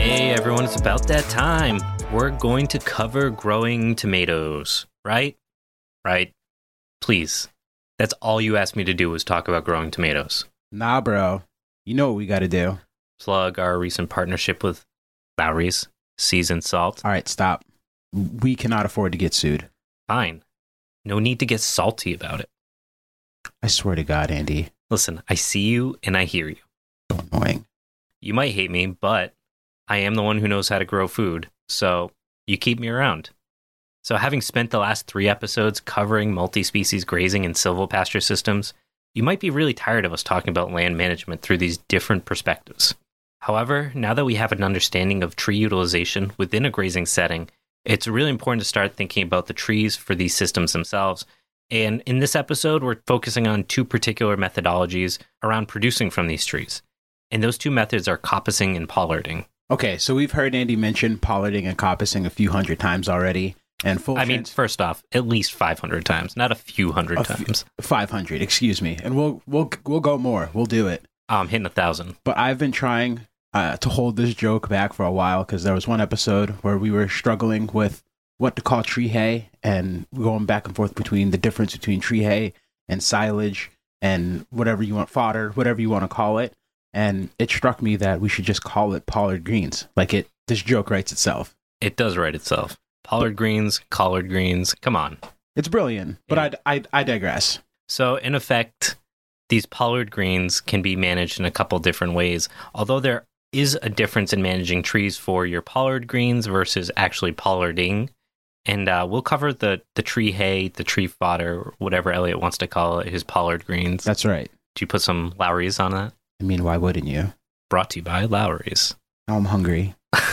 Hey everyone, it's about that time. We're going to cover growing tomatoes, right? Right. Please. That's all you asked me to do was talk about growing tomatoes. Nah, bro. You know what we got to do. Plug our recent partnership with Lowry's Seasoned Salt. All right, stop. We cannot afford to get sued. Fine. No need to get salty about it. I swear to God, Andy. Listen, I see you and I hear you. So annoying. You might hate me, but I am the one who knows how to grow food, so you keep me around. So having spent the last 3 episodes covering multi-species grazing and silvopasture systems, you might be really tired of us talking about land management through these different perspectives. However, now that we have an understanding of tree utilization within a grazing setting, it's really important to start thinking about the trees for these systems themselves. And in this episode, we're focusing on 2 particular methodologies around producing from these trees. And those 2 methods are coppicing and pollarding. Okay, so we've heard Andy mention pollarding and coppicing a few hundred times already. And first off, at least 500 times, not a few hundred times. 500, excuse me. And we'll go more. We'll do it. I'm hitting 1,000. But I've been trying to hold this joke back for a while because there was one episode where we were struggling with what to call tree hay and going back and forth between the difference between tree hay and silage and whatever you want, fodder, whatever you want to call it. And it struck me that we should just call it pollard greens. This joke writes itself. It does write itself. Pollard greens, collard greens. Come on. It's brilliant, but yeah. I digress. So in effect, these pollard greens can be managed in a couple different ways. Although there is a difference in managing trees for your pollard greens versus actually pollarding. And we'll cover the tree hay, the tree fodder, whatever Elliot wants to call it, his pollard greens. That's right. Do you put some Lowry's on that? I mean, why wouldn't you? Brought to you by Lowry's. Now I'm hungry.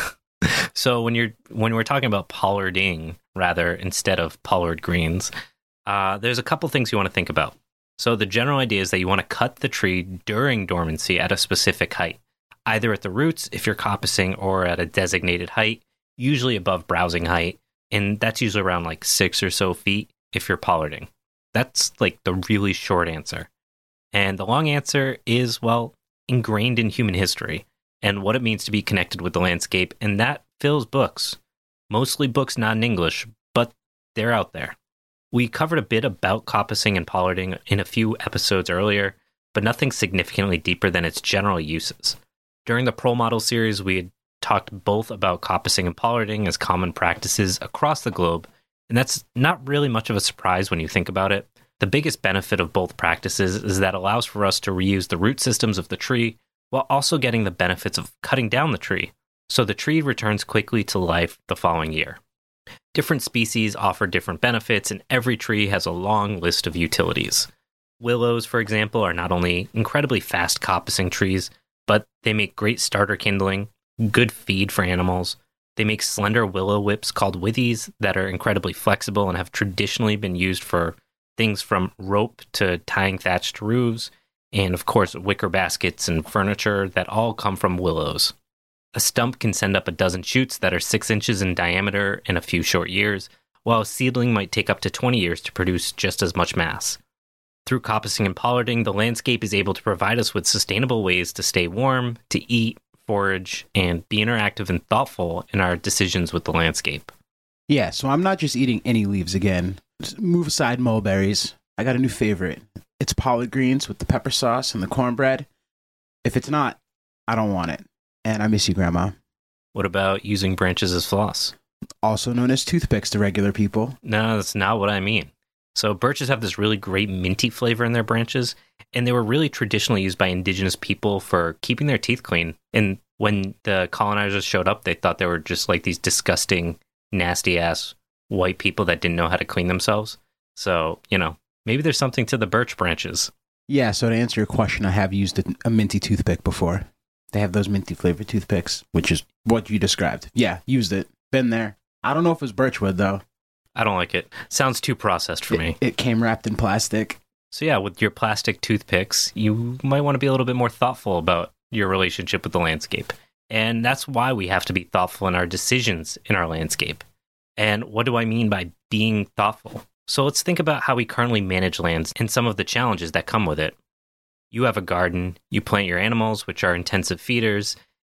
So when we're talking about pollarding, rather, instead of pollard greens, there's a couple things you want to think about. So the general idea is that you want to cut the tree during dormancy at a specific height, either at the roots if you're coppicing or at a designated height, usually above browsing height. And that's usually around like 6 or so feet if you're pollarding. That's like the really short answer. And the long answer is, well, ingrained in human history and what it means to be connected with the landscape. And that fills books, mostly books not in English, but they're out there. We covered a bit about coppicing and pollarding in a few episodes earlier, but nothing significantly deeper than its general uses. During the Pro Model series, we had talked both about coppicing and pollarding as common practices across the globe, and that's not really much of a surprise when you think about it. The biggest benefit of both practices is that it allows for us to reuse the root systems of the tree while also getting the benefits of cutting down the tree, so the tree returns quickly to life the following year. Different species offer different benefits, and every tree has a long list of utilities. Willows, for example, are not only incredibly fast coppicing trees, but they make great starter kindling, good feed for animals. They make slender willow whips called withies that are incredibly flexible and have traditionally been used for things from rope to tying thatched roofs, and of course wicker baskets and furniture that all come from willows. A stump can send up a dozen shoots that are 6 inches in diameter in a few short years, while a seedling might take up to 20 years to produce just as much mass. Through coppicing and pollarding, the landscape is able to provide us with sustainable ways to stay warm, to eat, forage, and be interactive and thoughtful in our decisions with the landscape. Yeah, so I'm not just eating any leaves again. Just move aside mulberries. I got a new favorite. It's pollard greens with the pepper sauce and the cornbread. If it's not, I don't want it. And I miss you, Grandma. What about using branches as floss? Also known as toothpicks to regular people. No, that's not what I mean. So birches have this really great minty flavor in their branches, and they were really traditionally used by indigenous people for keeping their teeth clean. And when the colonizers showed up, they thought they were just like these disgusting, nasty-ass white people that didn't know how to clean themselves. So, maybe there's something to the birch branches. Yeah, so to answer your question, I have used a minty toothpick before. They have those minty flavored toothpicks, which is what you described. Yeah, used it. Been there. I don't know if it was birchwood, though. I don't like it. Sounds too processed for me. It came wrapped in plastic. So yeah, with your plastic toothpicks, you might want to be a little bit more thoughtful about your relationship with the landscape. And that's why we have to be thoughtful in our decisions in our landscape. And what do I mean by being thoughtful? So let's think about how we currently manage lands and some of the challenges that come with it. You have a garden, you plant your animals, which are intensive feeders,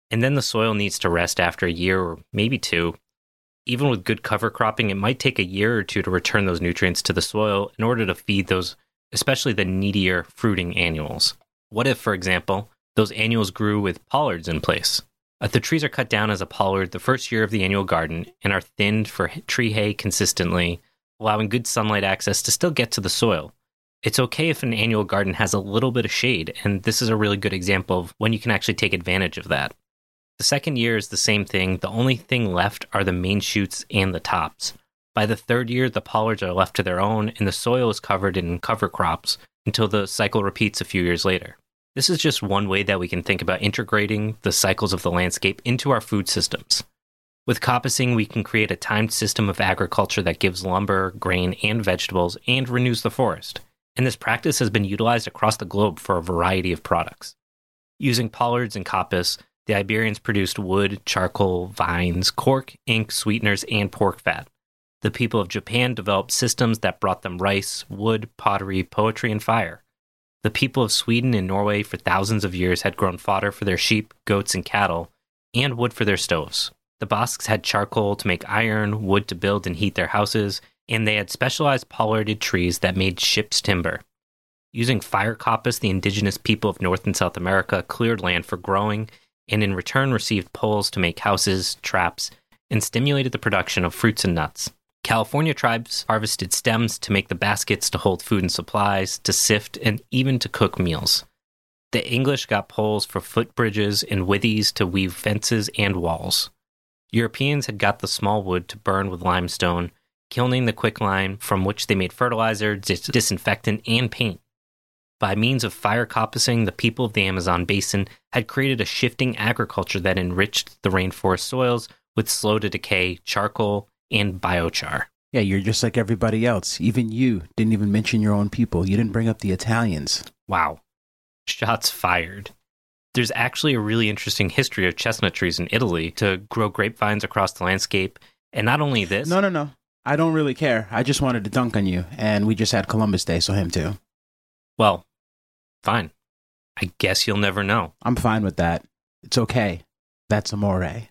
And then the soil needs to rest after a year or maybe two. Even with good cover cropping, it might take a year or two to return those nutrients to the soil in order to feed those, especially the needier fruiting annuals. What if, for example, those annuals grew with pollards in place? If the trees are cut down as a pollard the first year of the annual garden and are thinned for tree hay consistently, allowing good sunlight access to still get to the soil, it's okay if an annual garden has a little bit of shade, and this is a really good example of when you can actually take advantage of that. The second year is the same thing. The only thing left are the main shoots and the tops. By the third year, the pollards are left to their own, and the soil is covered in cover crops until the cycle repeats a few years later. This is just one way that we can think about integrating the cycles of the landscape into our food systems. With coppicing, we can create a timed system of agriculture that gives lumber, grain, and vegetables, and renews the forest. And this practice has been utilized across the globe for a variety of products. Using pollards and coppice, the Iberians produced wood, charcoal, vines, cork, ink, sweeteners, and pork fat. The people of Japan developed systems that brought them rice, wood, pottery, poetry, and fire. The people of Sweden and Norway for thousands of years had grown fodder for their sheep, goats, and cattle, and wood for their stoves. The Basques had charcoal to make iron, wood to build and heat their houses, and they had specialized pollarded trees that made ships' timber. Using fire coppice, the indigenous people of North and South America cleared land for growing, and in return received poles to make houses, traps, and stimulated the production of fruits and nuts. California tribes harvested stems to make the baskets to hold food and supplies, to sift, and even to cook meals. The English got poles for footbridges and withies to weave fences and walls. Europeans had got the small wood to burn with limestone, kilning the quicklime from which they made fertilizer, disinfectant, and paint. By means of fire coppicing, the people of the Amazon basin had created a shifting agriculture that enriched the rainforest soils with slow-to-decay charcoal and biochar. Yeah, you're just like everybody else. Even you didn't even mention your own people. You didn't bring up the Italians. Wow. Shots fired. There's actually a really interesting history of chestnut trees in Italy to grow grapevines across the landscape. And not only this... No. I don't really care. I just wanted to dunk on you. And we just had Columbus Day, so him too. Well, fine. I guess you'll never know. I'm fine with that. It's okay. That's amore.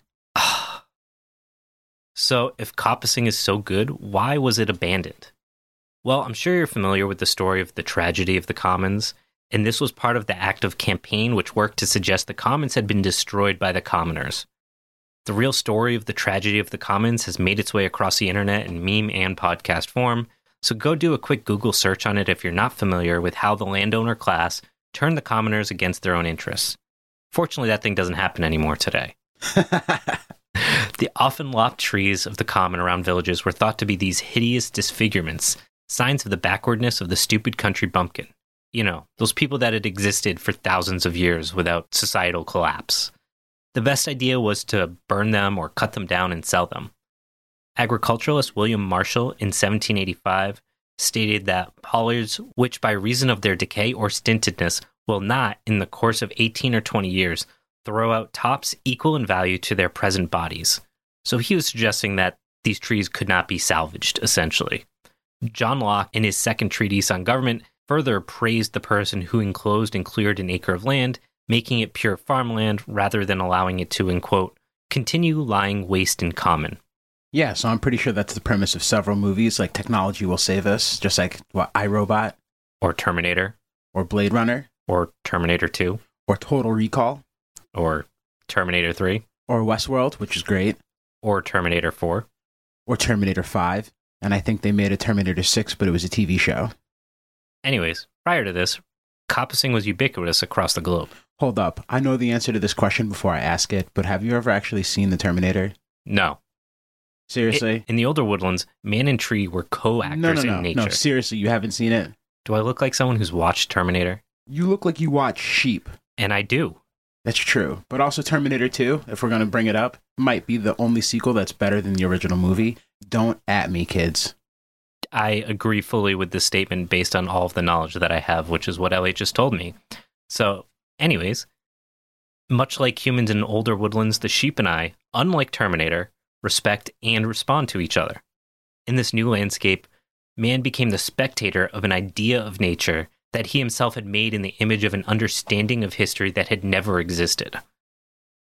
So, if coppicing is so good, why was it abandoned? Well, I'm sure you're familiar with the story of the tragedy of the commons, and this was part of the active campaign which worked to suggest the commons had been destroyed by the commoners. The real story of the tragedy of the commons has made its way across the internet in meme and podcast form, so go do a quick Google search on it if you're not familiar with how the landowner class turned the commoners against their own interests. Fortunately, that thing doesn't happen anymore today. The often lopped trees of the common around villages were thought to be these hideous disfigurements, signs of the backwardness of the stupid country bumpkin. You know, those people that had existed for thousands of years without societal collapse. The best idea was to burn them or cut them down and sell them. Agriculturalist William Marshall in 1785 stated that pollards, which by reason of their decay or stintedness will not, in the course of 18 or 20 years, throw out tops equal in value to their present bodies. So he was suggesting that these trees could not be salvaged, essentially. John Locke, in his second treatise on government, further praised the person who enclosed and cleared an acre of land, making it pure farmland rather than allowing it to, in quote, continue lying waste in common. Yeah, so I'm pretty sure that's the premise of several movies, like Technology Will Save Us, just like, iRobot? Or Terminator. Or Blade Runner. Or Terminator 2. Or Total Recall. Or Terminator 3. Or Westworld, which is great. Or Terminator 4. Or Terminator 5. And I think they made a Terminator 6, but it was a TV show. Anyways, prior to this, coppicing was ubiquitous across the globe. Hold up. I know the answer to this question before I ask it, but have you ever actually seen the Terminator? No. Seriously? In the older woodlands, man and tree were co-actors in nature. No, seriously, you haven't seen it? Do I look like someone who's watched Terminator? You look like you watch sheep. And I do. That's true. But also Terminator 2, if we're going to bring it up, might be the only sequel that's better than the original movie. Don't at me, kids. I agree fully with this statement based on all of the knowledge that I have, which is what Elliot just told me. So, anyways, much like humans in older woodlands, the sheep and I, unlike Terminator, respect and respond to each other. In this new landscape, man became the spectator of an idea of nature that he himself had made in the image of an understanding of history that had never existed.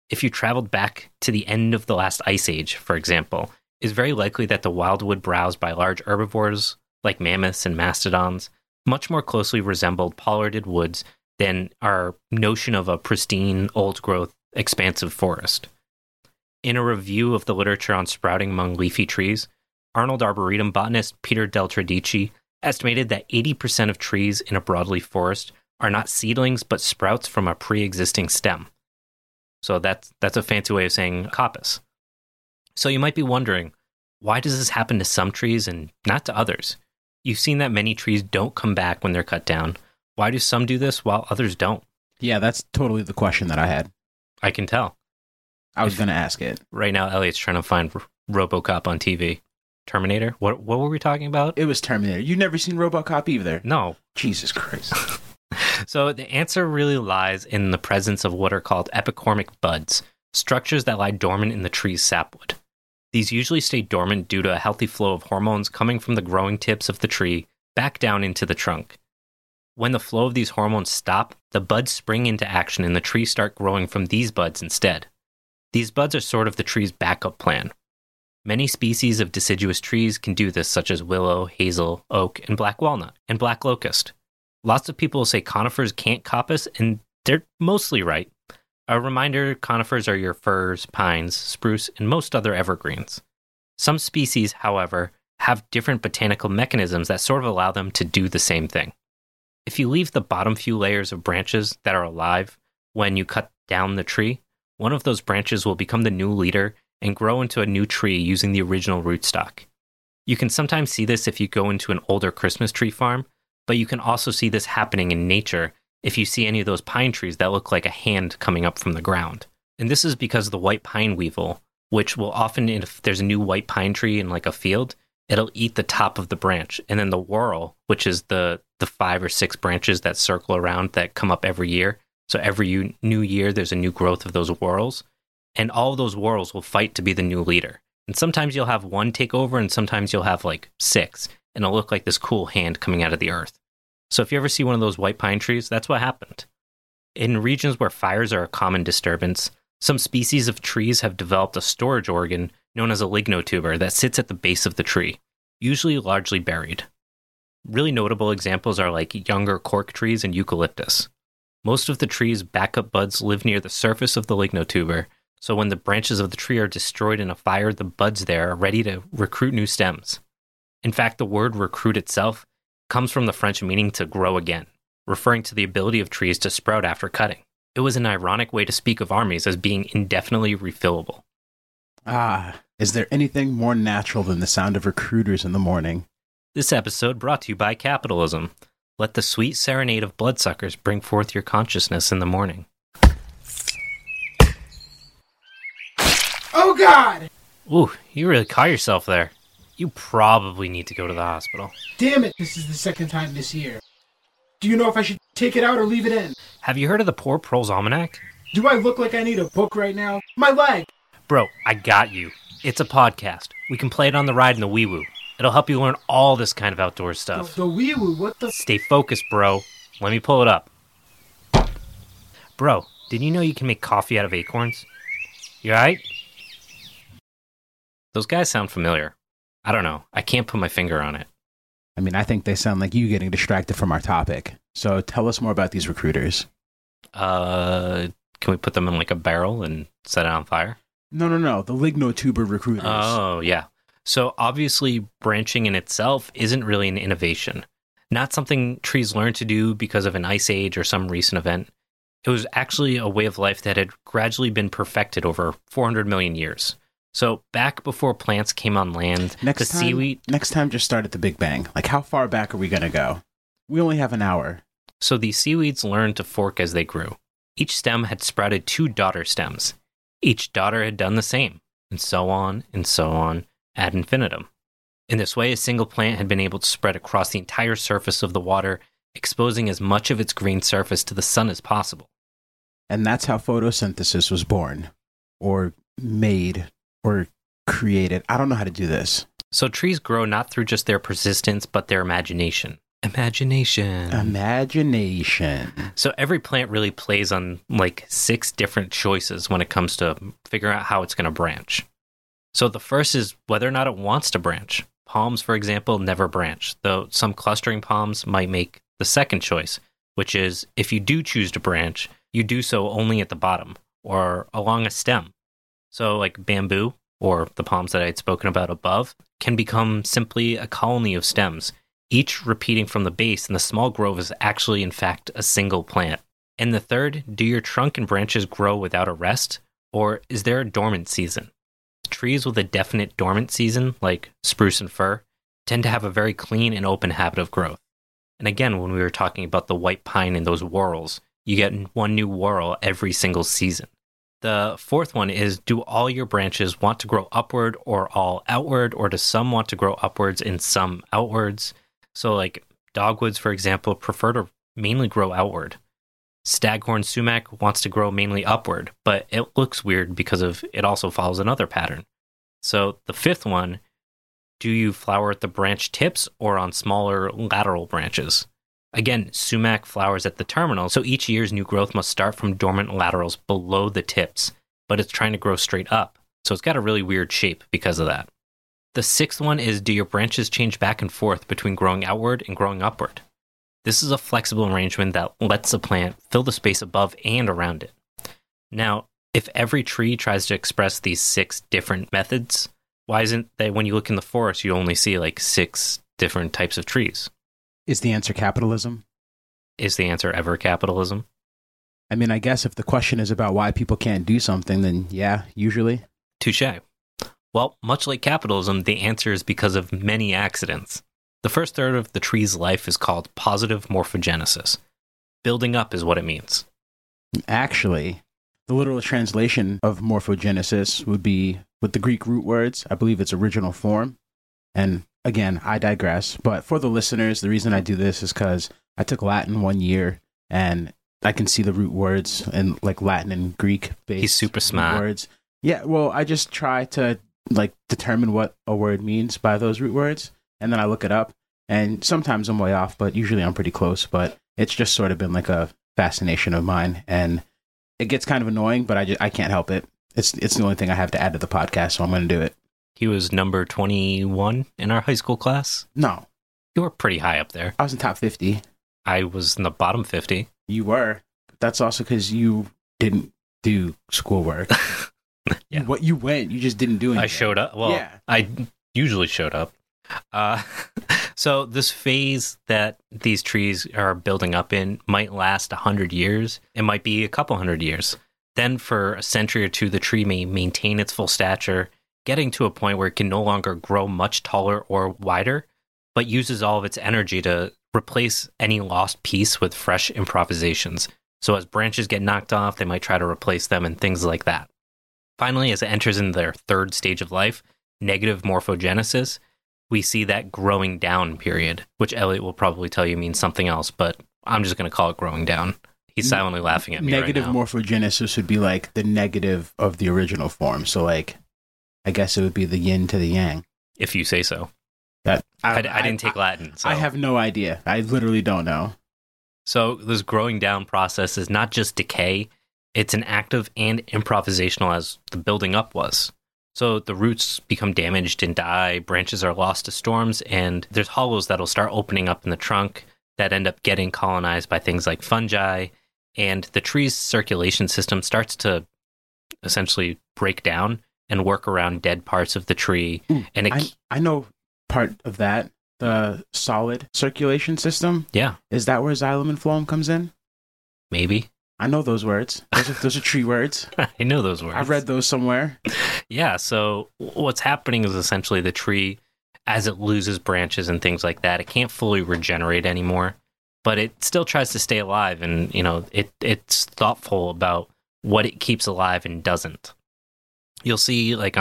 If you traveled back to the end of the last ice age, for example, it's very likely that the wildwood browsed by large herbivores like mammoths and mastodons much more closely resembled pollarded woods than our notion of a pristine, old-growth, expansive forest. In a review of the literature on sprouting among leafy trees, Arnold Arboretum botanist Peter Del Tredici estimated that 80% of trees in a broadleaf forest are not seedlings but sprouts from a pre-existing stem. So that's a fancy way of saying coppice. So you might be wondering, why does this happen to some trees and not to others? You've seen that many trees don't come back when they're cut down. Why do some do this while others don't? Yeah, that's totally the question that I had. I can tell. I was going to ask it. Right now, Elliot's trying to find RoboCop on TV. Terminator? What were we talking about? It was Terminator. You've never seen RoboCop either? No. Jesus Christ. So the answer really lies in the presence of what are called epicormic buds, structures that lie dormant in the tree's sapwood. These usually stay dormant due to a healthy flow of hormones coming from the growing tips of the tree back down into the trunk. When the flow of these hormones stop, the buds spring into action and the trees start growing from these buds instead. These buds are sort of the tree's backup plan. Many species of deciduous trees can do this, such as willow, hazel, oak, and black walnut, and black locust. Lots of people say conifers can't coppice, and they're mostly right. A reminder, conifers are your firs, pines, spruce, and most other evergreens. Some species, however, have different botanical mechanisms that sort of allow them to do the same thing. If you leave the bottom few layers of branches that are alive when you cut down the tree, one of those branches will become the new leader and grow into a new tree using the original rootstock. You can sometimes see this if you go into an older Christmas tree farm, but you can also see this happening in nature if you see any of those pine trees that look like a hand coming up from the ground. And this is because the white pine weevil, which will often, if there's a new white pine tree in like a field, it'll eat the top of the branch. And then the whorl, which is the 5 or 6 branches that circle around that come up every year. So every new year, there's a new growth of those whorls. And all of those whorls will fight to be the new leader. And sometimes you'll have one take over, and sometimes you'll have like 6. And it'll look like this cool hand coming out of the earth. So if you ever see one of those white pine trees, that's what happened. In regions where fires are a common disturbance, some species of trees have developed a storage organ known as a lignotuber that sits at the base of the tree, usually largely buried. Really notable examples are like younger cork trees and eucalyptus. Most of the tree's backup buds live near the surface of the lignotuber, so when the branches of the tree are destroyed in a fire, the buds there are ready to recruit new stems. In fact, the word recruit itself comes from the French meaning to grow again, referring to the ability of trees to sprout after cutting. It was an ironic way to speak of armies as being indefinitely refillable. Is there anything more natural than the sound of recruiters in the morning? This episode brought to you by capitalism. Let the sweet serenade of bloodsuckers bring forth your consciousness in the morning. Oh, God! Ooh, you really caught yourself there. You probably need to go to the hospital. Damn it, this is the second time this year. Do you know if I should take it out or leave it in? Have you heard of the Poor Proles Almanac? Do I look like I need a book right now? My leg! Bro, I got you. It's a podcast. We can play it on the ride in the wee-woo. It'll help you learn all this kind of outdoor stuff. The wee-woo, what the... Stay focused, bro. Let me pull it up. Bro, did you know you can make coffee out of acorns? You alright? Those guys sound familiar. I don't know. I can't put my finger on it. I mean, I think they sound like you getting distracted from our topic. So tell us more about these recruiters. Can we put them in like a barrel and set it on fire? No. The lignotuber recruiters. Oh, yeah. So obviously, branching in itself isn't really an innovation. Not something trees learned to do because of an ice age or some recent event. It was actually a way of life that had gradually been perfected over 400 million years. So back before plants came on land, seaweed... Next time, just start at the Big Bang. Like, how far back are we going to go? We only have an hour. So these seaweeds learned to fork as they grew. Each stem had sprouted 2 daughter stems. Each daughter had done the same, and so on, ad infinitum. In this way, a single plant had been able to spread across the entire surface of the water, exposing as much of its green surface to the sun as possible. And that's how photosynthesis was born, or made, or created. I don't know how to do this. So trees grow not through just their persistence, but their imagination. Imagination. Imagination. So every plant really plays on like 6 different choices when it comes to figuring out how it's going to branch. So the first is whether or not it wants to branch. Palms, for example, never branch, though some clustering palms might make the second choice, which is if you do choose to branch, you do so only at the bottom or along a stem. So like bamboo, or the palms that I had spoken about above, can become simply a colony of stems, each repeating from the base, and the small grove is actually, in fact, a single plant. And the third, do your trunk and branches grow without a rest, or is there a dormant season? Trees with a definite dormant season, like spruce and fir, tend to have a very clean and open habit of growth. And again, when we were talking about the white pine and those whorls, you get one new whorl every single season. The fourth one is, do all your branches want to grow upward or all outward, or do some want to grow upwards and some outwards? So like dogwoods, for example, prefer to mainly grow outward. Staghorn sumac wants to grow mainly upward, but it looks weird because of it also follows another pattern. So the fifth one, do you flower at the branch tips or on smaller lateral branches? Again, sumac flowers at the terminal, so each year's new growth must start from dormant laterals below the tips, but it's trying to grow straight up. So it's got a really weird shape because of that. The sixth one is, do your branches change back and forth between growing outward and growing upward? This is a flexible arrangement that lets the plant fill the space above and around it. Now, if every tree tries to express these 6 different methods, why isn't that when you look in the forest, you only see like 6 different types of trees? Is the answer capitalism? Is the answer ever capitalism? I mean, I guess if the question is about why people can't do something, then yeah, usually. Touché. Well, much like capitalism, the answer is because of many accidents. The first third of the tree's life is called positive morphogenesis. Building up is what it means. Actually, the literal translation of morphogenesis would be with the Greek root words, I believe its original form. And again, I digress. But for the listeners, the reason I do this is because I took Latin 1 year and I can see the root words in like Latin and Greek based. He's super smart. Words. Yeah, well, I just try to like determine what a word means by those root words, and then I look it up. And sometimes I'm way off, but usually I'm pretty close. But it's just sort of been like a fascination of mine, and it gets kind of annoying, but I can't help it. It's the only thing I have to add to the podcast, so I'm going to do it. He was number 21 in our high school class. No, You were pretty high up there. I was in top 50. I was in the bottom 50. You were. That's also because you didn't do schoolwork. Yeah. What you went, you just didn't do anything. I showed up. Well, yeah. I usually showed up. So this phase that these trees are building up in might last 100 years. It might be a couple hundred years. Then for a century or two, the tree may maintain its full stature, getting to a point where it can no longer grow much taller or wider, but uses all of its energy to replace any lost piece with fresh improvisations. So as branches get knocked off, they might try to replace them and things like that. Finally, as it enters in their third stage of life, negative morphogenesis, we see that growing down period, which Elliot will probably tell you means something else, but I'm just going to call it growing down. He's silently laughing at me Negative right now. morphogenesis would be like the negative of the original form. So like, I guess it would be the yin to the yang. If you say so. That I didn't take Latin. So. I have no idea. I literally don't know. So this growing down process is not just decay, it's an active and improvisational as the building up was. So the roots become damaged and die, branches are lost to storms, and there's hollows that'll start opening up in the trunk that end up getting colonized by things like fungi, and the tree's circulation system starts to essentially break down and work around dead parts of the tree. Ooh, and I know part of that, the solid circulation system. Yeah. Is that where xylem and phloem comes in? Maybe. I know those words. Those are tree words. I know those words. I've read those somewhere. Yeah, so what's happening is essentially the tree, as it loses branches and things like that, it can't fully regenerate anymore, but it still tries to stay alive, and it's thoughtful about what it keeps alive and doesn't. You'll see, like,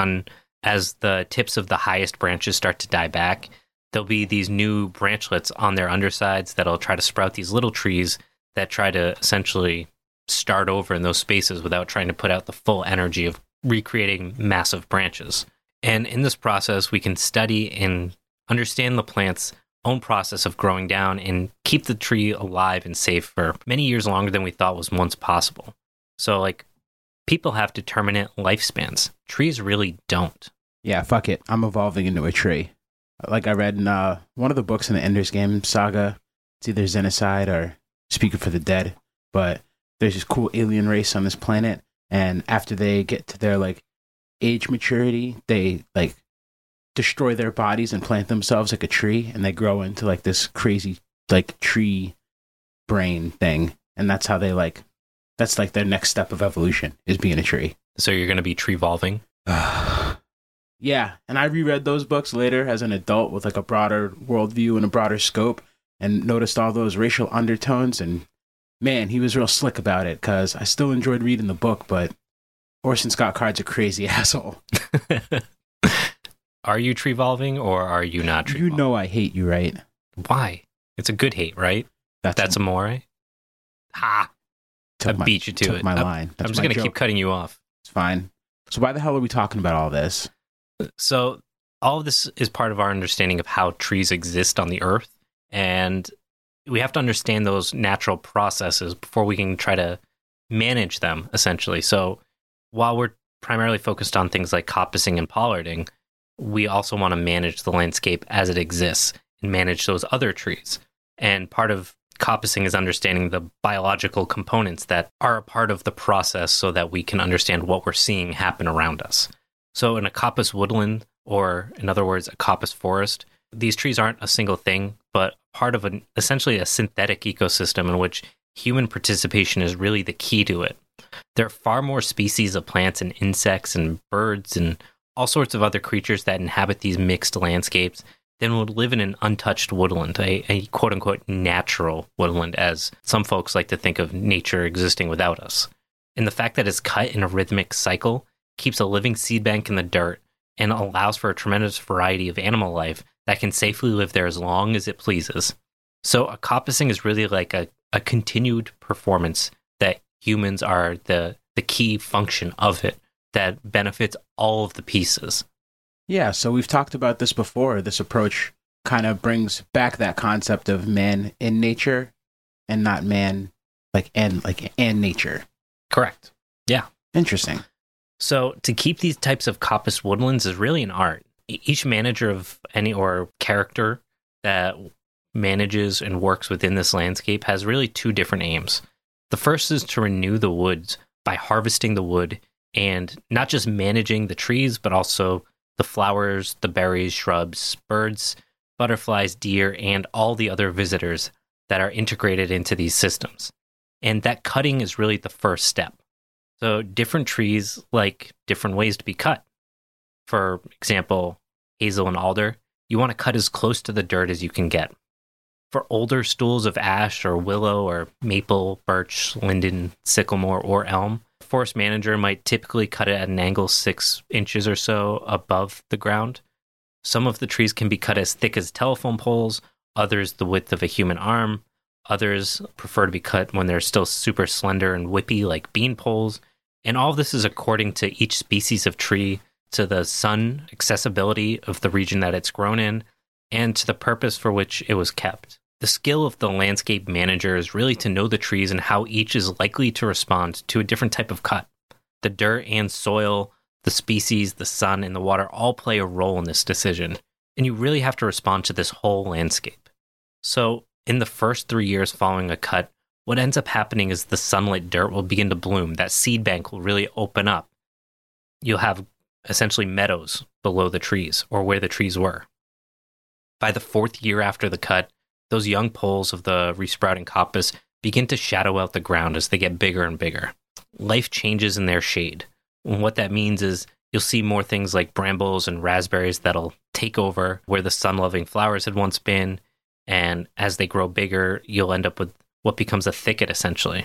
as the tips of the highest branches start to die back, there'll be these new branchlets on their undersides that'll try to sprout these little trees that try to essentially start over in those spaces without trying to put out the full energy of recreating massive branches. And in this process, we can study and understand the plant's own process of growing down and keep the tree alive and safe for many years longer than we thought was once possible. So, like, people have determinate lifespans. Trees really don't. Yeah, fuck it. I'm evolving into a tree. Like I read in one of the books in the Ender's Game saga, it's either Xenocide or Speaking for the Dead, but there's this cool alien race on this planet, and after they get to their, like, age maturity, they, like, destroy their bodies and plant themselves like a tree, and they grow into, like, this crazy, like, tree brain thing, and that's how they, like, that's, like, their next step of evolution, is being a tree. So you're going to be tree-volving? Yeah, and I reread those books later as an adult with, like, a broader worldview and a broader scope, and noticed all those racial undertones, and man, he was real slick about it, because I still enjoyed reading the book, but Orson Scott Card's a crazy asshole. Are you tree-volving, or are you not tree-volving? You know I hate you, right? Why? It's a good hate, right? That's amore? Ha! I beat you to it. My line. I'm just going to keep cutting you off. It's fine. So why the hell are we talking about all this? So all of this is part of our understanding of how trees exist on the earth. And we have to understand those natural processes before we can try to manage them, essentially. So while we're primarily focused on things like coppicing and pollarding, we also want to manage the landscape as it exists and manage those other trees. And part of coppicing is understanding the biological components that are a part of the process so that we can understand what we're seeing happen around us. So in a coppice woodland, or in other words, a coppice forest, these trees aren't a single thing, but part of essentially a synthetic ecosystem in which human participation is really the key to it. There are far more species of plants and insects and birds and all sorts of other creatures that inhabit these mixed landscapes than would live in an untouched woodland, a quote-unquote natural woodland, as some folks like to think of nature existing without us. And the fact that it's cut in a rhythmic cycle keeps a living seed bank in the dirt and allows for a tremendous variety of animal life that can safely live there as long as it pleases. So a coppicing is really like a continued performance that humans are the key function of it that benefits all of the pieces. Yeah, so we've talked about this before. This approach kind of brings back that concept of man in nature and not man and nature. Correct. Yeah. Interesting. So to keep these types of coppice woodlands is really an art. Each manager of any or character that manages and works within this landscape has really two different aims. The first is to renew the woods by harvesting the wood and not just managing the trees, but also the flowers, the berries, shrubs, birds, butterflies, deer, and all the other visitors that are integrated into these systems. And that cutting is really the first step. So different trees like different ways to be cut. For example, hazel and alder, you want to cut as close to the dirt as you can get. For older stools of ash or willow or maple, birch, linden, sycamore, or elm, a forest manager might typically cut it at an angle 6 inches or so above the ground. Some of the trees can be cut as thick as telephone poles, others the width of a human arm, others prefer to be cut when they're still super slender and whippy like bean poles, and all of this is according to each species of tree, to the sun accessibility of the region that it's grown in, and to the purpose for which it was kept. The skill of the landscape manager is really to know the trees and how each is likely to respond to a different type of cut. The dirt and soil, the species, the sun, and the water all play a role in this decision, and you really have to respond to this whole landscape. So, in the first 3 years following a cut, what ends up happening is the sunlit dirt will begin to bloom. That seed bank will really open up. You'll have essentially meadows below the trees, or where the trees were. By the 4th year after the cut, those young poles of the resprouting coppice begin to shadow out the ground as they get bigger and bigger. Life changes in their shade. And what that means is you'll see more things like brambles and raspberries that'll take over where the sun-loving flowers had once been, and as they grow bigger, you'll end up with what becomes a thicket, essentially.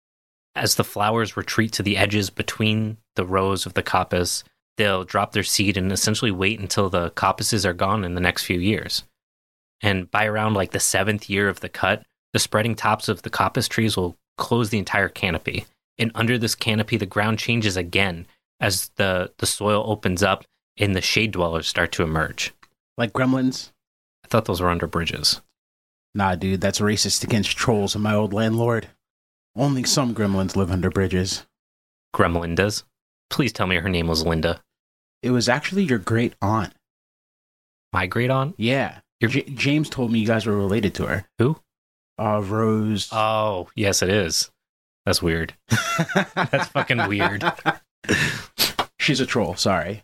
As the flowers retreat to the edges between the rows of the coppice, they'll drop their seed and essentially wait until the coppices are gone in the next few years. And by around like the 7th year of the cut, the spreading tops of the coppice trees will close the entire canopy. And under this canopy, the ground changes again as the soil opens up and the shade dwellers start to emerge. Like gremlins? thought those were under bridges. Nah, dude, that's racist against trolls and my old landlord. Only some gremlins live under bridges. Gremlindas. Please tell me her name was Linda. It was actually your great aunt. My great aunt? Yeah. James told me you guys were related to her. Who? Rose. Oh, yes, it is. That's weird. That's fucking weird. She's a troll, sorry.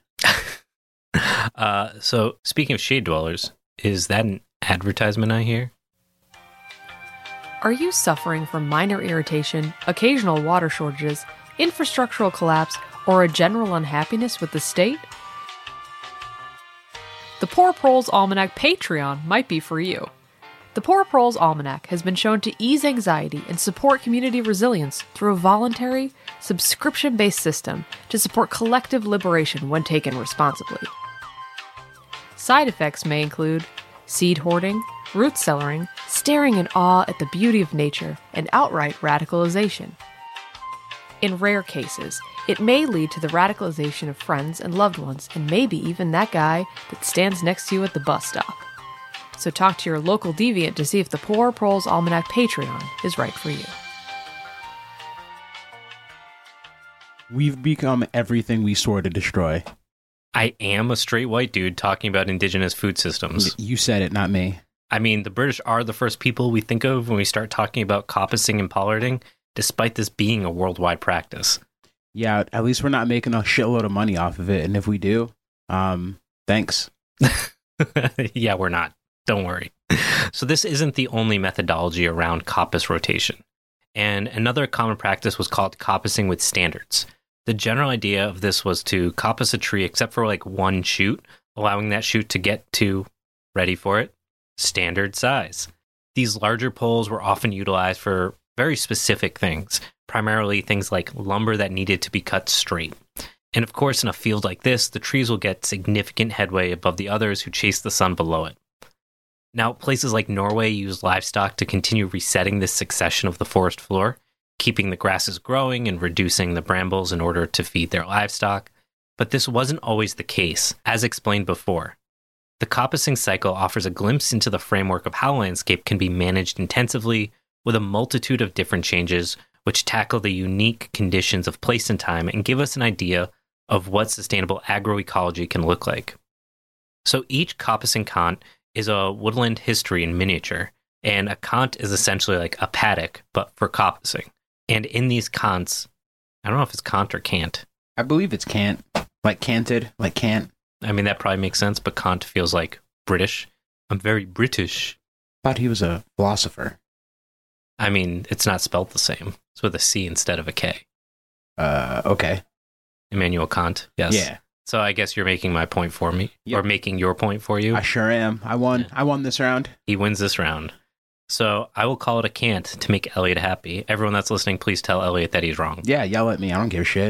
So, speaking of shade dwellers, is that an advertisement I hear? Are you suffering from minor irritation, occasional water shortages, infrastructural collapse, or a general unhappiness with the state? The Poor Proles Almanac Patreon might be for you. The Poor Proles Almanac has been shown to ease anxiety and support community resilience through a voluntary, subscription-based system to support collective liberation when taken responsibly. Side effects may include seed hoarding, root cellaring, staring in awe at the beauty of nature, and outright radicalization. In rare cases, it may lead to the radicalization of friends and loved ones, and maybe even that guy that stands next to you at the bus stop. So talk to your local deviant to see if the Poor Proles Almanac Patreon is right for you. We've become everything we swore to destroy. I am a straight white dude talking about indigenous food systems. You said it, not me. I mean, the British are the first people we think of when we start talking about coppicing and pollarding, despite this being a worldwide practice. Yeah, at least we're not making a shitload of money off of it. And if we do, thanks. Yeah, we're not. Don't worry. So this isn't the only methodology around coppice rotation. And another common practice was called coppicing with standards. The general idea of this was to coppice a tree except for like one shoot, allowing that shoot to get to, ready for it, standard size. These larger poles were often utilized for very specific things, primarily things like lumber that needed to be cut straight. And of course, in a field like this, the trees will get significant headway above the others who chase the sun below it. Now, places like Norway use livestock to continue resetting this succession of the forest floor, keeping the grasses growing and reducing the brambles in order to feed their livestock. But this wasn't always the case, as explained before. The coppicing cycle offers a glimpse into the framework of how landscape can be managed intensively with a multitude of different changes which tackle the unique conditions of place and time and give us an idea of what sustainable agroecology can look like. So each coppicing cant is a woodland history in miniature, and a cant is essentially like a paddock, but for coppicing. And in these cants, I don't know if it's cant or cant. I believe it's cant, like canted, like cant. I mean, that probably makes sense, but cant feels like British. I'm very British. Thought he was a philosopher. I mean, it's not spelled the same. It's with a C instead of a K. Okay. Immanuel Kant, yes. Yeah. So I guess you're making my point for me, Yep. or making your point for you. I sure am. I won. Yeah. I won this round. He wins this round. So I will call it a cant to make Elliot happy. Everyone that's listening, please tell Elliot that he's wrong. Yeah, yell at me. I don't give a shit.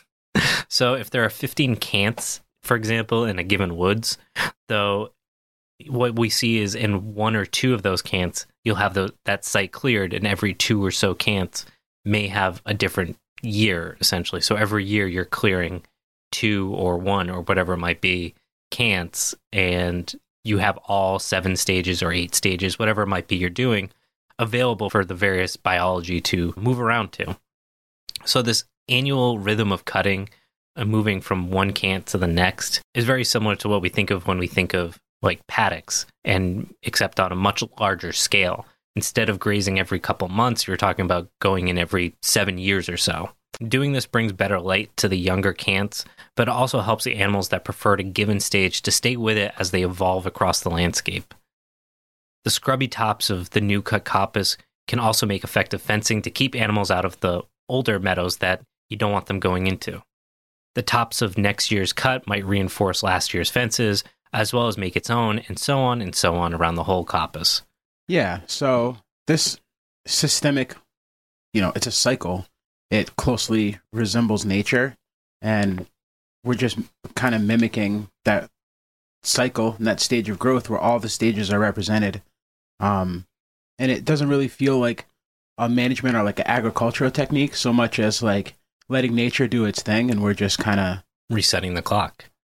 So if there are 15 cants, for example, in a given woods, though, what we see is in one or two of those cants, you'll have that site cleared, and every two or so cants may have a different year, essentially. So every year you're clearing 2 or 1 or whatever it might be cants, and you have all 7 stages or 8 stages, whatever it might be you're doing, available for the various biology to move around to. So this annual rhythm of cutting and moving from one cant to the next is very similar to what we think of when we think of like paddocks, and except on a much larger scale. Instead of grazing every couple months, you're talking about going in every 7 years or so. Doing this brings better light to the younger cants, but it also helps the animals that prefer a given stage to stay with it as they evolve across the landscape. The scrubby tops of the new cut coppice can also make effective fencing to keep animals out of the older meadows that you don't want them going into. The tops of next year's cut might reinforce last year's fences, as well as make its own, and so on around the whole coppice. Yeah, so this systemic, it's a cycle. It closely resembles nature, and we're just kind of mimicking that cycle and that stage of growth where all the stages are represented. And it doesn't really feel like a management or like an agricultural technique so much as like letting nature do its thing, and we're just kind of resetting the clock.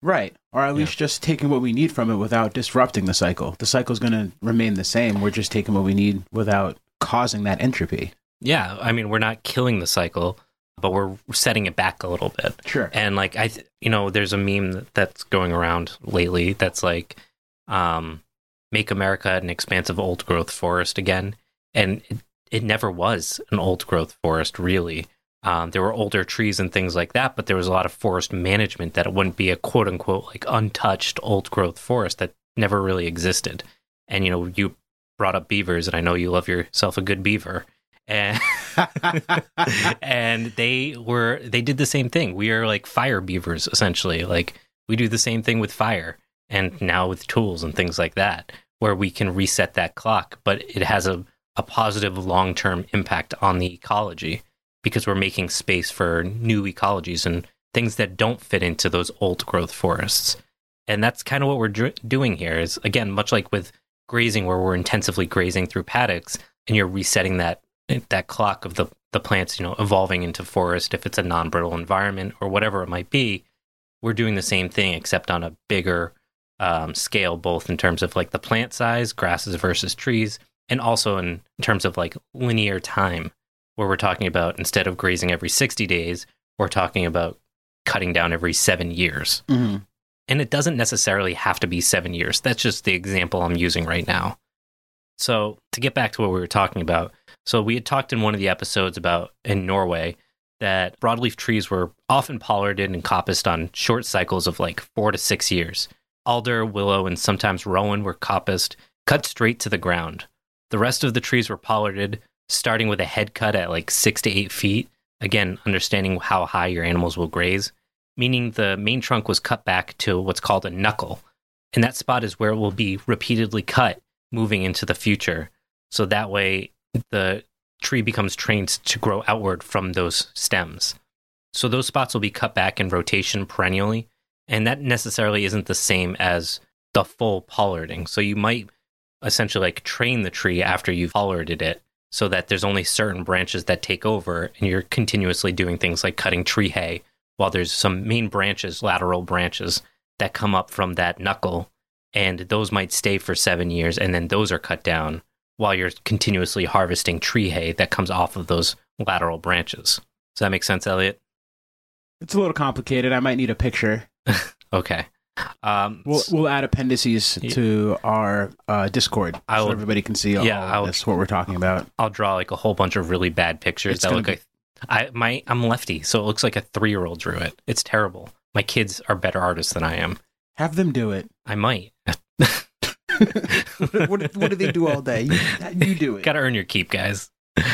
Right. Or at least just taking what we need from it without disrupting the cycle. The cycle's going to remain the same. We're just taking what we need without causing that entropy. Yeah, I mean, we're not killing the cycle, but we're setting it back a little bit. Sure. And like there's a meme that's going around lately that's like, make America an expansive old growth forest again, and it never was an old growth forest really. There were older trees and things like that, but there was a lot of forest management that it wouldn't be a quote unquote like untouched old growth forest that never really existed. And you brought up beavers, and I know you love yourself a good beaver. And and they did the same thing. We are like fire beavers essentially. Like we do the same thing with fire, and now with tools and things like that, where we can reset that clock, but it has a positive long-term impact on the ecology, because we're making space for new ecologies and things that don't fit into those old growth forests. And that's kind of what we're doing here is, again, much like with grazing, where we're intensively grazing through paddocks, and you're resetting that clock of the plants, evolving into forest, if it's a non-brittle environment or whatever it might be. We're doing the same thing, except on a bigger scale, both in terms of like the plant size, grasses versus trees, and also in terms of like linear time, where we're talking about, instead of grazing every 60 days, we're talking about cutting down every 7 years. Mm-hmm. And it doesn't necessarily have to be 7 years. That's just the example I'm using right now. So to get back to what we were talking about, so we had talked in one of the episodes about in Norway that broadleaf trees were often pollarded and coppiced on short cycles of like 4 to 6 years. Alder, willow, and sometimes rowan were coppiced, cut straight to the ground. The rest of the trees were pollarded, starting with a head cut at like 6 to 8 feet. Again, understanding how high your animals will graze, meaning the main trunk was cut back to what's called a knuckle. And that spot is where it will be repeatedly cut moving into the future. So that way the tree becomes trained to grow outward from those stems. So those spots will be cut back in rotation perennially. And that necessarily isn't the same as the full pollarding. So you might essentially like train the tree after you've pollarded it, so that there's only certain branches that take over, and you're continuously doing things like cutting tree hay, while there's some main branches, lateral branches, that come up from that knuckle, and those might stay for 7 years, and then those are cut down while you're continuously harvesting tree hay that comes off of those lateral branches. Does that make sense, Elliot? It's a little complicated. I might need a picture. Okay. We'll add appendices to our Discord so everybody can see all this, what we're talking about. I'll draw like a whole bunch of really bad pictures that look like I'm lefty, so it looks like a 3-year-old drew it. It's terrible. My kids are better artists than I am. Have them do it. I might. What do they do all day? You do it. Gotta earn your keep, guys.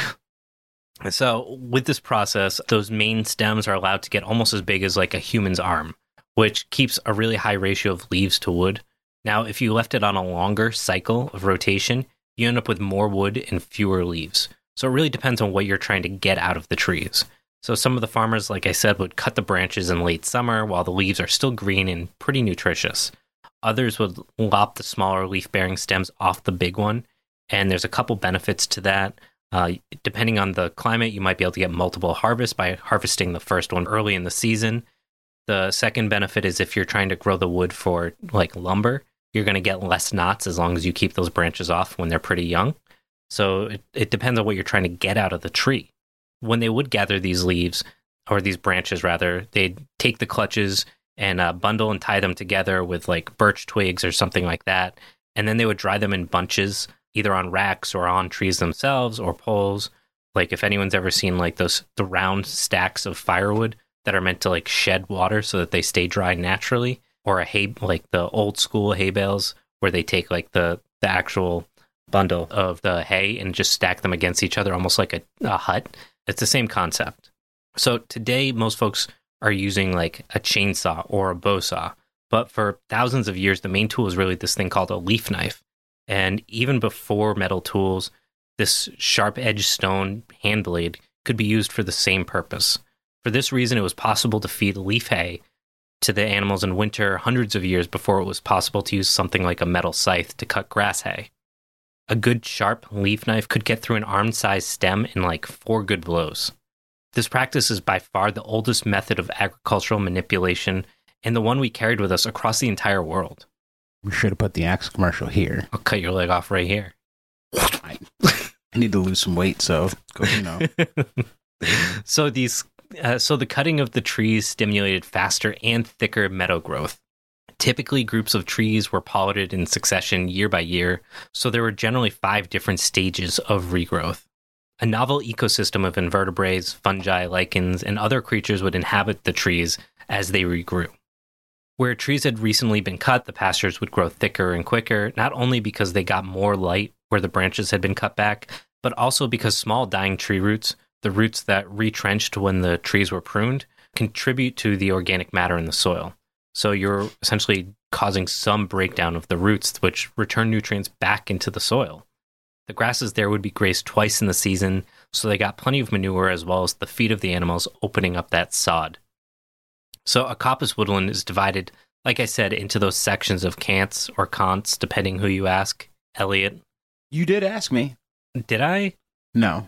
So with this process, those main stems are allowed to get almost as big as like a human's arm, which keeps a really high ratio of leaves to wood. Now, if you left it on a longer cycle of rotation, you end up with more wood and fewer leaves. So it really depends on what you're trying to get out of the trees. So some of the farmers, like I said, would cut the branches in late summer while the leaves are still green and pretty nutritious. Others would lop the smaller leaf-bearing stems off the big one, and there's a couple benefits to that. Depending on the climate, you might be able to get multiple harvests by harvesting the first one early in the season. The second benefit is if you're trying to grow the wood for like lumber, you're going to get less knots as long as you keep those branches off when they're pretty young. So it depends on what you're trying to get out of the tree. When they would gather these leaves, or these branches rather, they'd take the clutches and bundle and tie them together with like birch twigs or something like that. And then they would dry them in bunches, either on racks or on trees themselves or poles. Like if anyone's ever seen like the round stacks of firewood that are meant to like shed water so that they stay dry naturally, or a hay, like the old school hay bales where they take like the actual bundle of the hay and just stack them against each other, almost like a hut. It's the same concept. So today, most folks are using like a chainsaw or a bow saw, but for thousands of years, the main tool is really this thing called a leaf knife. And even before metal tools, this sharp-edged stone hand blade could be used for the same purpose. For this reason, it was possible to feed leaf hay to the animals in winter hundreds of years before it was possible to use something like a metal scythe to cut grass hay. A good sharp leaf knife could get through an arm-sized stem in like 4 good blows. This practice is by far the oldest method of agricultural manipulation and the one we carried with us across the entire world. We should have put the Axe commercial here. I'll cut your leg off right here. I need to lose some weight, so So the cutting of the trees stimulated faster and thicker meadow growth. Typically, groups of trees were pollarded in succession year by year, so there were generally 5 different stages of regrowth. A novel ecosystem of invertebrates, fungi, lichens, and other creatures would inhabit the trees as they regrew. Where trees had recently been cut, the pastures would grow thicker and quicker, not only because they got more light where the branches had been cut back, but also because small dying tree roots, the roots that retrenched when the trees were pruned, contribute to the organic matter in the soil. So you're essentially causing some breakdown of the roots, which return nutrients back into the soil. The grasses there would be grazed twice in the season, so they got plenty of manure as well as the feed of the animals, opening up that sod. So a coppice woodland is divided, like I said, into those sections of cants or conts, depending who you ask. Elliot. You did ask me. Did I? No.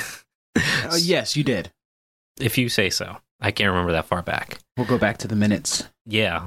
Yes, you did. If you say so. I can't remember that far back. We'll go back to the minutes. Yeah.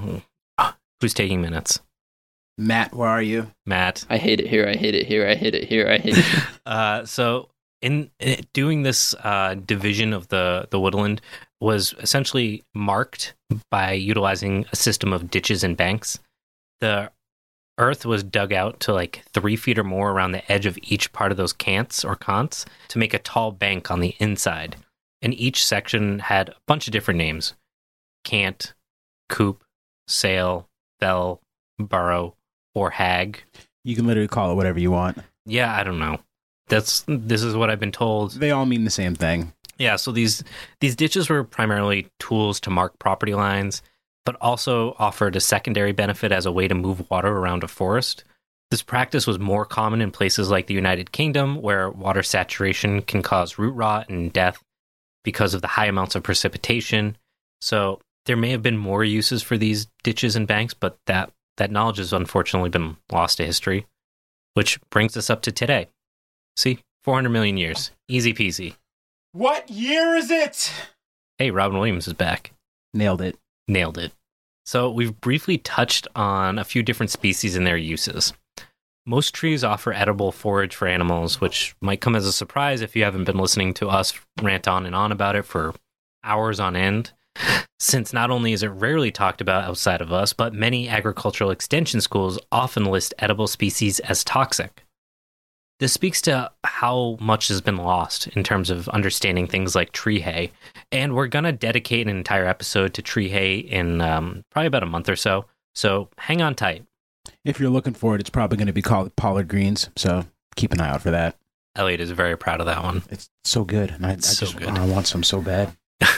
Who's taking minutes? Matt, where are you? Matt. I hate it here. I hate it here. I hate it here. I hate it. So in doing this division of the woodland was essentially marked by utilizing a system of ditches and banks. The earth was dug out to like 3 feet or more around the edge of each part of those cants or conts to make a tall bank on the inside. And each section had a bunch of different names. Cant, coop, sail, fell, burrow, or hag. You can literally call it whatever you want. Yeah, I don't know. This is what I've been told. They all mean the same thing. Yeah, so these ditches were primarily tools to mark property lines, but also offered a secondary benefit as a way to move water around a forest. This practice was more common in places like the United Kingdom, where water saturation can cause root rot and death because of the high amounts of precipitation. So there may have been more uses for these ditches and banks, but that knowledge has unfortunately been lost to history, which brings us up to today. See, 400 million years. Easy peasy. What year is it? Hey, Robin Williams is back. Nailed it. Nailed it. So we've briefly touched on a few different species and their uses. Most trees offer edible forage for animals, which might come as a surprise if you haven't been listening to us rant on and on about it for hours on end, since not only is it rarely talked about outside of us, but many agricultural extension schools often list edible species as toxic. This speaks to how much has been lost in terms of understanding things like tree hay, and we're going to dedicate an entire episode to tree hay in probably about a month or so, so hang on tight. If you're looking for it, it's probably going to be called pollard greens, so keep an eye out for that. Elliot is very proud of that one. It's so good, and I want some so bad.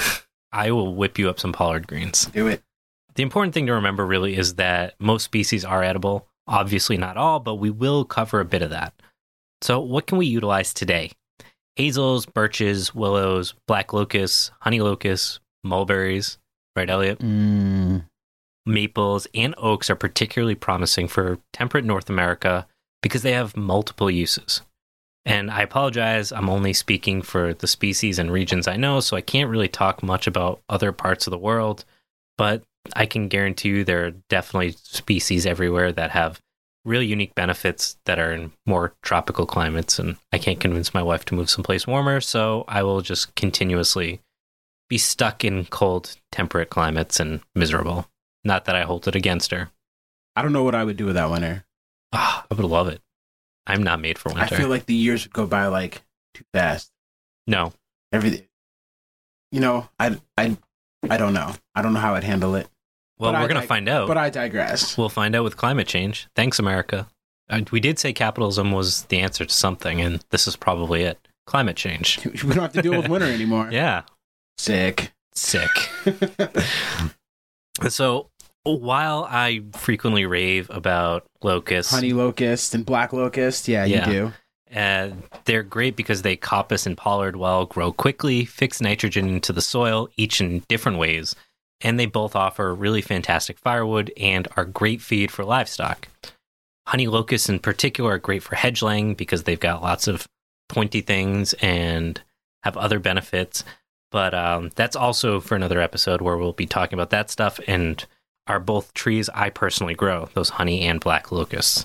I will whip you up some pollard greens. Do it. The important thing to remember really is that most species are edible. Obviously not all, but we will cover a bit of that. So what can we utilize today? Hazels, birches, willows, black locusts, honey locusts, mulberries, right, Elliot? Maples and oaks are particularly promising for temperate North America because they have multiple uses. And I apologize, I'm only speaking for the species and regions I know, so I can't really talk much about other parts of the world, but I can guarantee you there are definitely species everywhere that have really unique benefits that are in more tropical climates, and I can't convince my wife to move someplace warmer, so I will just continuously be stuck in cold, temperate climates and miserable. Not that I hold it against her. I don't know what I would do with that winter. I would love it. I'm not made for winter. I feel like the years would go by like too fast. No. Everything. You know, I don't know. I don't know how I'd handle it. Well, we're going to find out. But I digress. We'll find out with climate change. Thanks, America. We did say capitalism was the answer to something, and this is probably it. Climate change. We don't have to deal with winter anymore. Yeah. Sick. So, while I frequently rave about locusts, honey locust and black locust, you do. They're great because they coppice and pollard well, grow quickly, fix nitrogen into the soil, each in different ways, and they both offer really fantastic firewood and are great feed for livestock. Honey locusts in particular are great for hedge laying because they've got lots of pointy things and have other benefits. But that's also for another episode where we'll be talking about that stuff. And are both trees I personally grow, those honey and black locusts.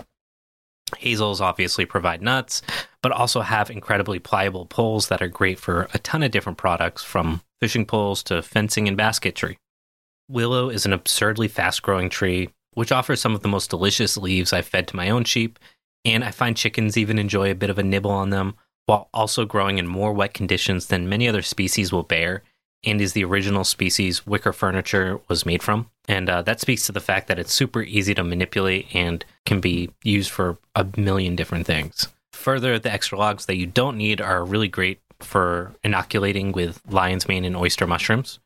Hazels obviously provide nuts, but also have incredibly pliable poles that are great for a ton of different products, from fishing poles to fencing and basketry. Willow is an absurdly fast-growing tree, which offers some of the most delicious leaves I've fed to my own sheep, and I find chickens even enjoy a bit of a nibble on them, while also growing in more wet conditions than many other species will bear, and is the original species wicker furniture was made from. And that speaks to the fact that it's super easy to manipulate and can be used for a million different things. Further, the extra logs that you don't need are really great for inoculating with lion's mane and oyster mushrooms.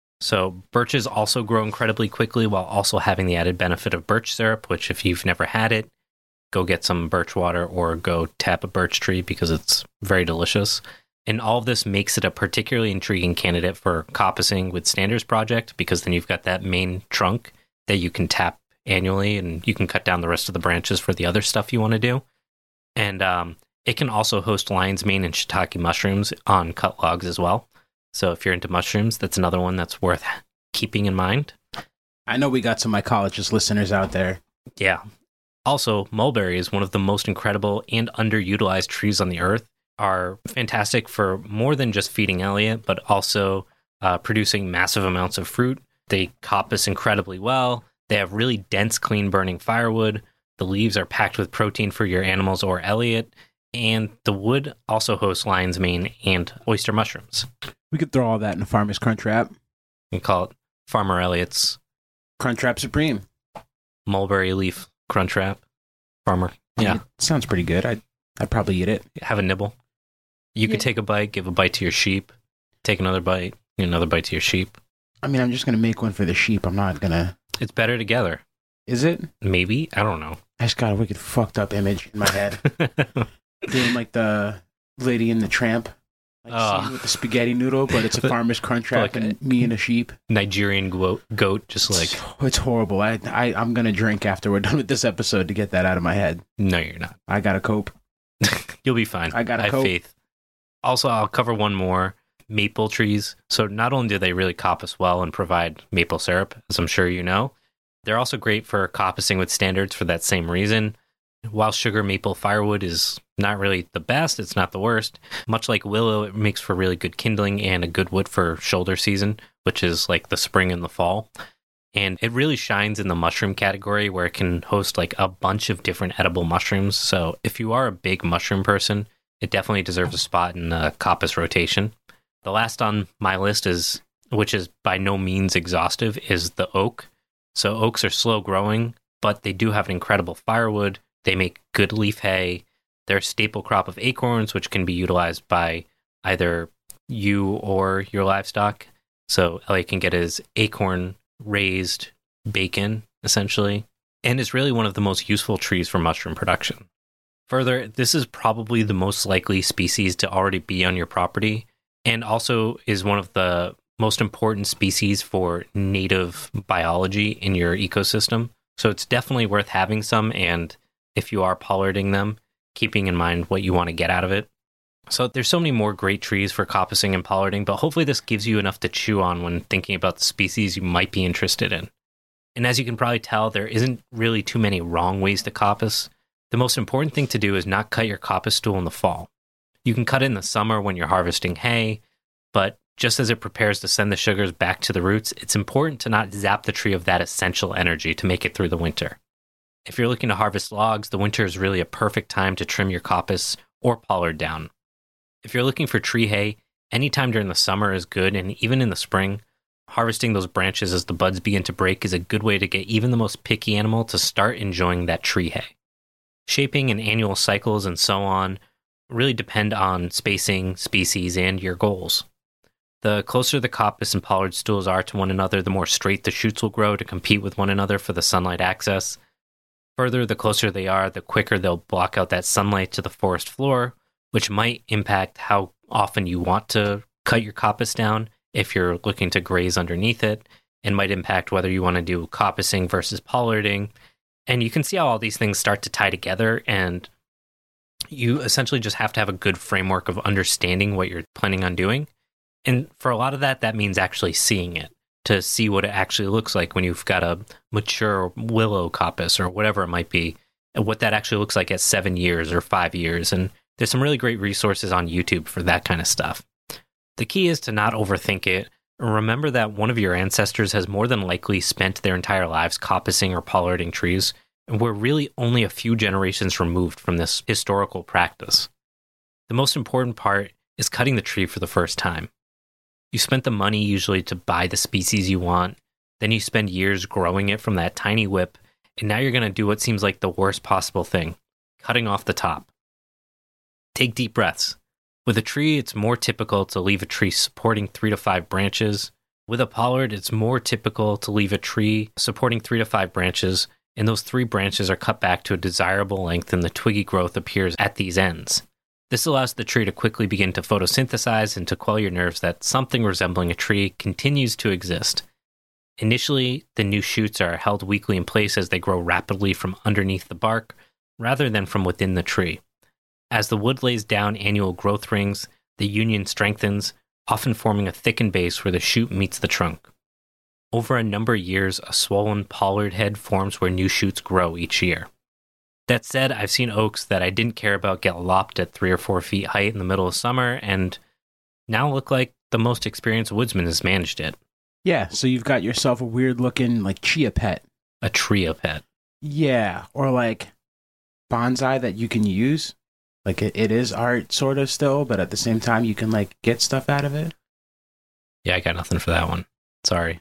So birches also grow incredibly quickly while also having the added benefit of birch syrup, which if you've never had it, go get some birch water or go tap a birch tree because it's very delicious. And all of this makes it a particularly intriguing candidate for coppicing with Stander's project, because then you've got that main trunk that you can tap annually and you can cut down the rest of the branches for the other stuff you want to do. And it can also host lion's mane and shiitake mushrooms on cut logs as well. So if you're into mushrooms, that's another one that's worth keeping in mind. I know we got some mycologist listeners out there. Yeah. Also, mulberry is one of the most incredible and underutilized trees on the earth. Are fantastic for more than just feeding Elliot, but also producing massive amounts of fruit. They coppice incredibly well. They have really dense, clean-burning firewood. The leaves are packed with protein for your animals or Elliot. And the wood also hosts lion's mane and oyster mushrooms. We could throw all that in a Farmer's Crunchwrap. You can call it Farmer Elliot's Crunchwrap Supreme. Mulberry leaf Crunchwrap. Farmer. Yeah. Sounds pretty good. I'd probably eat it. Have a nibble. You could take a bite, give a bite to your sheep, take another bite, another bite to your sheep. I mean, I'm just going to make one for the sheep. I'm not going to... It's better together. Is it? Maybe. I don't know. I just got a wicked fucked up image in my head. Doing like the Lady and the Tramp. Like scene with the spaghetti noodle, but it's a Farmer's Crunchwrap like and me and a sheep. Nigerian goat, just like... It's horrible. I'm going to drink after we're done with this episode to get that out of my head. No, you're not. I got to cope. You'll be fine. I have faith. Also, I'll cover one more. Maple trees. So not only do they really coppice well and provide maple syrup, as I'm sure you know, they're also great for coppicing with Standards for that same reason. While sugar maple firewood is not really the best, it's not the worst. Much like willow, it makes for really good kindling and a good wood for shoulder season, which is like the spring and the fall. And it really shines in the mushroom category, where it can host like a bunch of different edible mushrooms. So if you are a big mushroom person, it definitely deserves a spot in the coppice rotation. The last on my list is, which is by no means exhaustive, is the oak. So oaks are slow growing, but they do have an incredible firewood. They make good leaf hay. They're a staple crop of acorns, which can be utilized by either you or your livestock. So Elliot can get his acorn raised bacon, essentially, and is really one of the most useful trees for mushroom production. Further, this is probably the most likely species to already be on your property, and also is one of the most important species for native biology in your ecosystem. So it's definitely worth having some, and if you are pollarding them, keeping in mind what you want to get out of it. So there's so many more great trees for coppicing and pollarding, but hopefully this gives you enough to chew on when thinking about the species you might be interested in. And as you can probably tell, there isn't really too many wrong ways to coppice. The most important thing to do is not cut your coppice stool in the fall. You can cut it in the summer when you're harvesting hay, but just as it prepares to send the sugars back to the roots, it's important to not zap the tree of that essential energy to make it through the winter. If you're looking to harvest logs, the winter is really a perfect time to trim your coppice or pollard down. If you're looking for tree hay, any time during the summer is good, and even in the spring, harvesting those branches as the buds begin to break is a good way to get even the most picky animal to start enjoying that tree hay. Shaping and annual cycles and so on really depend on spacing, species, and your goals. The closer the coppice and pollard stools are to one another, the more straight the shoots will grow to compete with one another for the sunlight access. Further, the closer they are, the quicker they'll block out that sunlight to the forest floor, which might impact how often you want to cut your coppice down if you're looking to graze underneath it, and might impact whether you want to do coppicing versus pollarding. And you can see how all these things start to tie together, and you essentially just have to have a good framework of understanding what you're planning on doing. And for a lot of that, that means actually seeing it. to see what it actually looks like when you've got a mature willow coppice or whatever it might be, and what that actually looks like at 7 years or 5 years. And there's some really great resources on YouTube for that kind of stuff. The key is to not overthink it. Remember that one of your ancestors has more than likely spent their entire lives coppicing or pollarding trees, and we're really only a few generations removed from this historical practice. The most important part is cutting the tree for the first time. You spent the money usually to buy the species you want, then you spend years growing it from that tiny whip, and now you're going to do what seems like the worst possible thing, cutting off the top. Take deep breaths. With a tree, it's more typical to leave a tree supporting 3 to 5 branches. With a pollard, it's more typical to leave a tree supporting 3 to 5 branches, and those 3 branches are cut back to a desirable length and the twiggy growth appears at these ends. This allows the tree to quickly begin to photosynthesize and to quell your nerves that something resembling a tree continues to exist. Initially, the new shoots are held weakly in place as they grow rapidly from underneath the bark, rather than from within the tree. As the wood lays down annual growth rings, the union strengthens, often forming a thickened base where the shoot meets the trunk. Over a number of years, a swollen pollard head forms where new shoots grow each year. That said, I've seen oaks that I didn't care about get lopped at 3 or 4 feet height in the middle of summer, and now look like the most experienced woodsman has managed it. Yeah, so you've got yourself a weird-looking, like, chia pet. A tria pet. Yeah, or, like, bonsai that you can use. Like, it is art, sort of, still, but at the same time, you can, like, get stuff out of it. Yeah, I got nothing for that one. Sorry.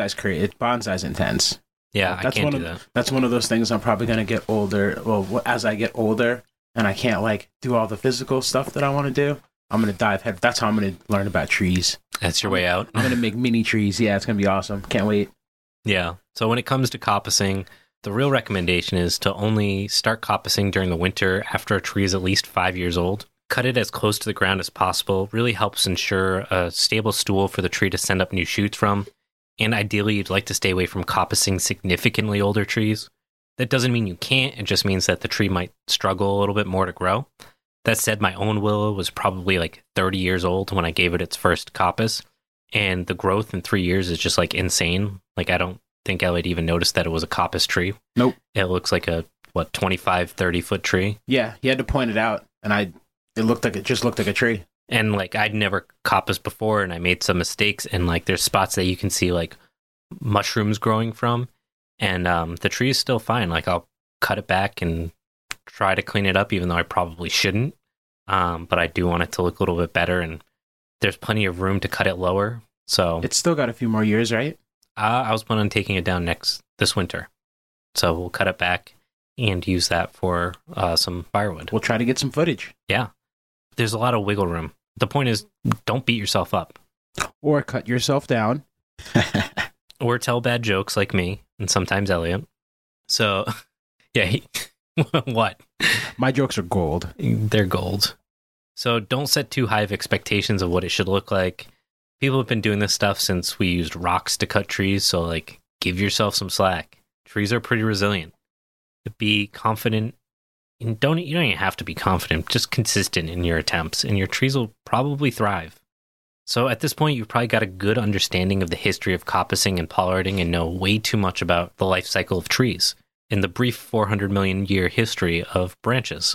Bonsai's intense. Yeah, I can't do that. That's one of those things I'm probably going to get older. Well, as I get older and I can't, like, do all the physical stuff that I want to do, I'm going to dive head. That's how I'm going to learn about trees. That's your way out? I'm going to make mini trees. Yeah, it's going to be awesome. Can't wait. Yeah. So when it comes to coppicing, the real recommendation is to only start coppicing during the winter after a tree is at least 5 years old. Cut it as close to the ground as possible. Really helps ensure a stable stool for the tree to send up new shoots from. And ideally, you'd like to stay away from coppicing significantly older trees. That doesn't mean you can't, it just means that the tree might struggle a little bit more to grow. That said, my own willow was probably like 30 years old when I gave it its first coppice, and the growth in 3 years is just like insane. Like, I don't think Elliot even noticed that it was a coppice tree. Nope. It looks like a, 25, 30-foot tree? Yeah, he had to point it out, and it just looked like a tree. And, like, I'd never coppiced before, and I made some mistakes, and, like, there's spots that you can see, like, mushrooms growing from, and the tree is still fine. Like, I'll cut it back and try to clean it up, even though I probably shouldn't, but I do want it to look a little bit better, and there's plenty of room to cut it lower, so... It's still got a few more years, right? I was planning on taking it down this winter, so we'll cut it back and use that for some firewood. We'll try to get some footage. Yeah. There's a lot of wiggle room. The point is, don't beat yourself up. Or cut yourself down. Or tell bad jokes like me, and sometimes Elliot. So, yeah, what? My jokes are gold. They're gold. So don't set too high of expectations of what it should look like. People have been doing this stuff since we used rocks to cut trees, so, like, give yourself some slack. Trees are pretty resilient. Be confident. You don't even have to be confident, just consistent in your attempts, and your trees will probably thrive. So at this point, you've probably got a good understanding of the history of coppicing and pollarding and know way too much about the life cycle of trees and the brief 400 million year history of branches,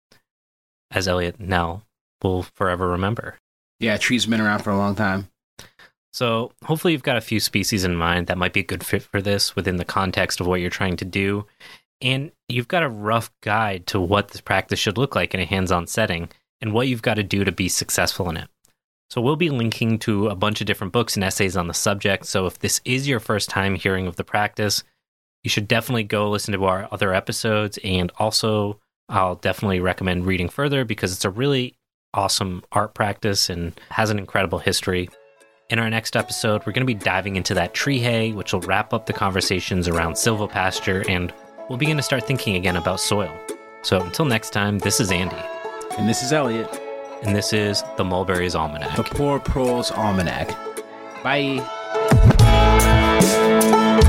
as Elliot now will forever remember. Yeah, trees have been around for a long time. So hopefully you've got a few species in mind that might be a good fit for this within the context of what you're trying to do. And you've got a rough guide to what this practice should look like in a hands-on setting and what you've got to do to be successful in it. So we'll be linking to a bunch of different books and essays on the subject. So if this is your first time hearing of the practice, you should definitely go listen to our other episodes. And also, I'll definitely recommend reading further because it's a really awesome art practice and has an incredible history. In our next episode, we're going to be diving into that tree hay, which will wrap up the conversations around silvopasture, and we'll begin to start thinking again about soil. So until next time, this is Andy. And this is Elliot. And this is the Mulberry's Almanac. The Poor Proles Almanac. Bye.